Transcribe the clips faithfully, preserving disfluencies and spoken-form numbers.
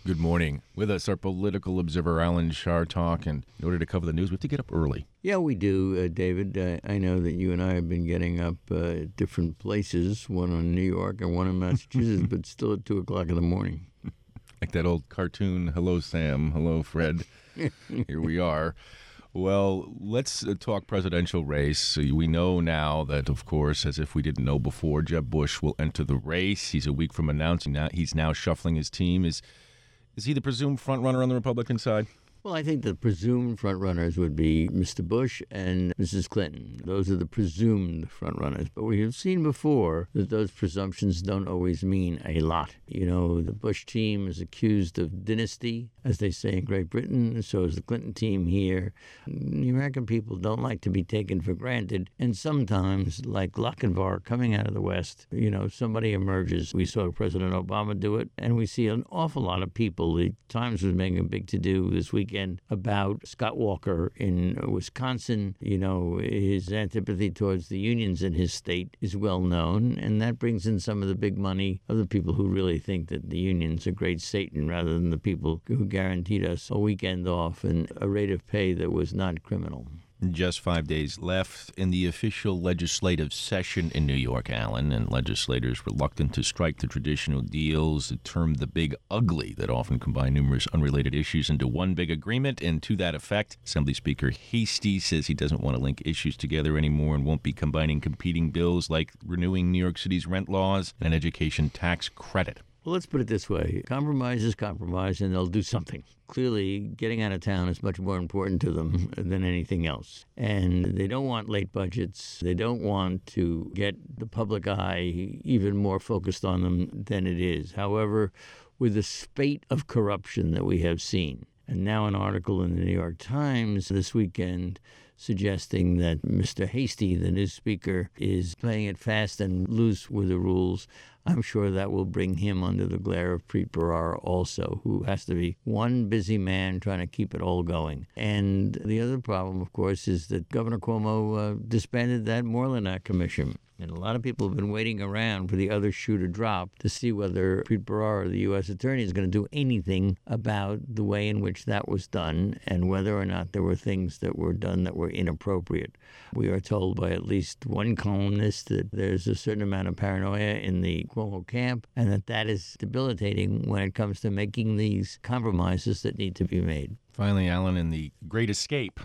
Good morning. With us, our political observer, Alan Chartock. And in order to cover the news, we have to get up early. Yeah, we do, uh, David. Uh, I know that you and I have been getting up uh, at different places, one in New York and one in Massachusetts, but still at two o'clock in the morning. Like that old cartoon, hello, Sam, hello, Fred. Here we are. Well, let's uh, talk presidential race. We know now that, of course, as if we didn't know before, Jeb Bush will enter the race. He's a week from announcing that. He's now shuffling his team. Is is he the presumed front runner on the Republican side? Well, I think the presumed frontrunners would be Mister Bush and Missus Clinton. Those are the presumed frontrunners. But we have seen before that those presumptions don't always mean a lot. You know, the Bush team is accused of dynasty, as they say in Great Britain. So is the Clinton team here. The American people don't like to be taken for granted. And sometimes, like Lochinvar coming out of the West, you know, somebody emerges. We saw President Obama do it, and we see an awful lot of people. The Times was making a big to-do this weekend about Scott Walker in Wisconsin. You know, his antipathy towards the unions in his state is well known, and that brings in some of the big money of the people who really think that the unions are great Satan rather than the people who guaranteed us a weekend off and a rate of pay that was not criminal. Just five days left in the official legislative session in New York, Alan, and legislators reluctant to strike the traditional deals termed the big ugly that often combine numerous unrelated issues into one big agreement. And to that effect, Assembly Speaker Heastie says he doesn't want to link issues together anymore and won't be combining competing bills like renewing New York City's rent laws and an education tax credit. Well, let's put it this way. Compromise is compromise, and they'll do something. Clearly, getting out of town is much more important to them than anything else. And they don't want late budgets. They don't want to get the public eye even more focused on them than it is. However, with the spate of corruption that we have seen, and now an article in the New York Times this weekend suggesting that Mister Heastie, the new speaker, is playing it fast and loose with the rules. I'm sure that will bring him under the glare of Preet Bharara also, who has to be one busy man trying to keep it all going. And the other problem, of course, is that Governor Cuomo uh, disbanded that Moreland Act Commission. And a lot of people have been waiting around for the other shoe to drop to see whether Preet Bharara, the U S attorney, is going to do anything about the way in which that was done and whether or not there were things that were done that were inappropriate. We are told by at least one columnist that there's a certain amount of paranoia in the Cuomo camp and that that is debilitating when it comes to making these compromises that need to be made. Finally, Alan, in the Great Escape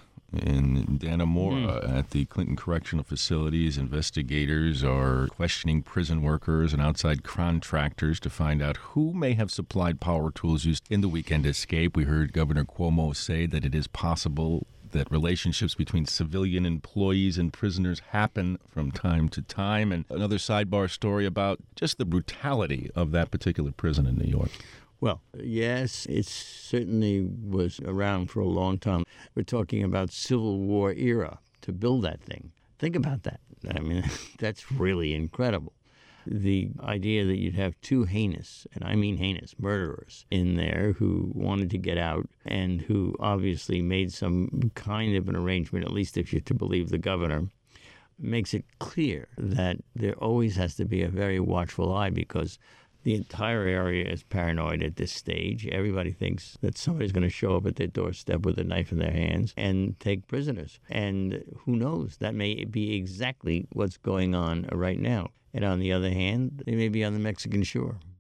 in Dannemora mm. at the Clinton Correctional Facilities, investigators are questioning prison workers and outside contractors to find out who may have supplied power tools used in the weekend escape. We heard Governor Cuomo say that it is possible that relationships between civilian employees and prisoners happen from time to time. And another sidebar story about just the brutality of that particular prison in New York. Well, yes, it certainly was around for a long time. We're talking about Civil War era to build that thing. Think about that. I mean, that's really incredible. The idea that you'd have two heinous, and I mean heinous, murderers in there who wanted to get out and who obviously made some kind of an arrangement, at least if you're to believe the governor, makes it clear that there always has to be a very watchful eye because the entire area is paranoid at this stage. Everybody thinks that somebody's going to show up at their doorstep with a knife in their hands and take prisoners. And who knows? That may be exactly what's going on right now. And on the other hand, they may be on the Mexican shore.